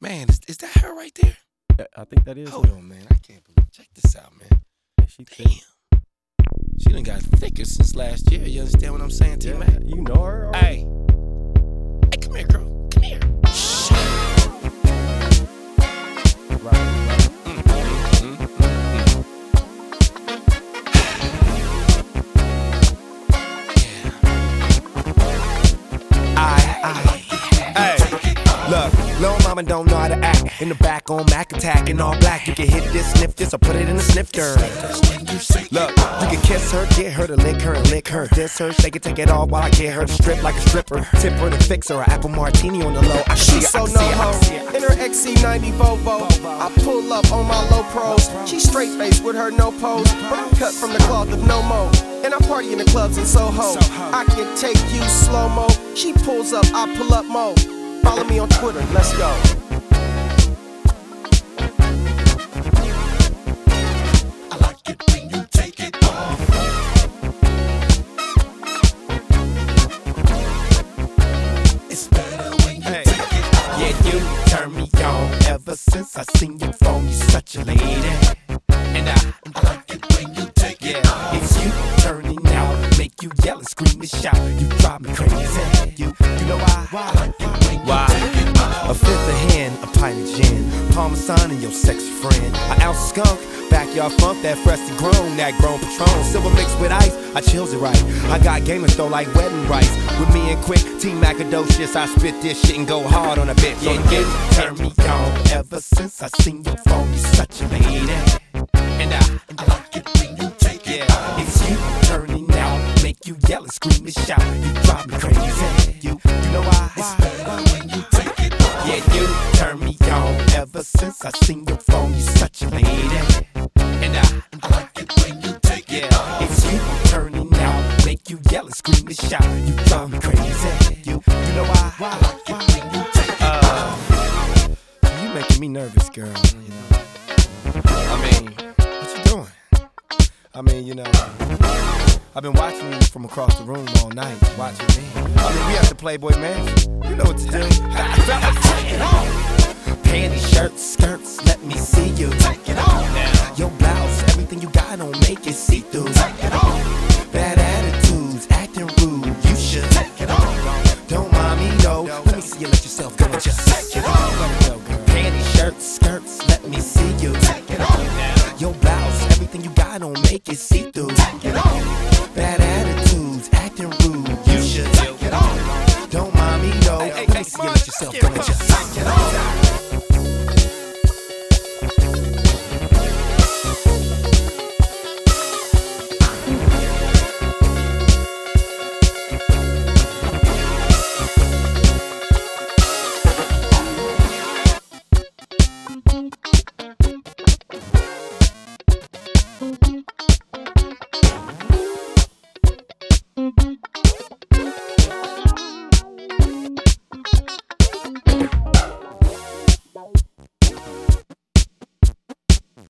Man, is that her right there? I think that is. Hold on, man. I can't believe. Check this out, man. Yeah, she thick. Damn. She done got thicker since last year. You understand what I'm saying, Yeah, T-Mac? you know her already? Hey. Hey, come here, girl. Come here. Shh. Right. Look, little mama don't know how to act. In the back on Mac attack in all black. You can hit this, sniff this, or put it in the snifter. Look, you can kiss her, get her to lick her and lick her. Diss her, shake it, take it all while I get her to strip like a stripper. Tip her to fix her, an apple martini on the low. I see She's her, so no-ho, in her XC90 Volvo. I pull up on my low pros. She straight-faced with her no pose, but I'm cut from the cloth of no mo. And I party in the clubs in Soho. I can take you slow-mo. She pulls up, I pull up mo. Follow me on Twitter, let's go. I like it when you take it off. It's better when you take it off. Yeah, you turn me on ever since I seen your phone. You such a lady. And I like it when you take it off. it's you turning out, make you yell and scream and shout. You drive me crazy. You know why? Why? A fifth of hen, a pint of gin, Parmesan and your sexy friend, an ounce of skunk, backyard funk, that freshly grown, that grown Patron, silver mixed with ice. I chills it right. I got gamers though like wedding rice. With me and Quick, Team Macadocious, I spit this shit and go hard on a bitch. Yeah, you turn me on ever since I seen your phone. You such a lady. And I like it when you take it off. it's you turning out, make you yell and scream and shout. You drive me crazy. You know why? It's better when you take it off. Yeah, you turn me on ever since I seen your phone. You such a lady. And I like it when you take it off. it's you turning out, make you yell and scream and shout. You drive me crazy. You know why? I like it when you take it off. You making me nervous, girl. You know. I mean, what you doing? I mean, you know, I've been watching you from across the room all night, watching me. I mean, we at the Playboy Mansion. You know what to do. Take it off. Panties, shirts, skirts, let me see you. Take it off now. Your blouse, everything you got on, make it see-through. Take it off. Bad attitudes, acting rude, you should. Take it off. Don't mind me, no. Let me see you let yourself go and just Take it off. let it go, girl. Panties, shirts, skirts, let me see you. Take it off now. Your blouse, everything you got on, make it see-through. Take it off. Bad attitudes, acting rude, you should. Take it off. Don't mind me, no. Let me see you let yourself go and just Take it off. Thank you.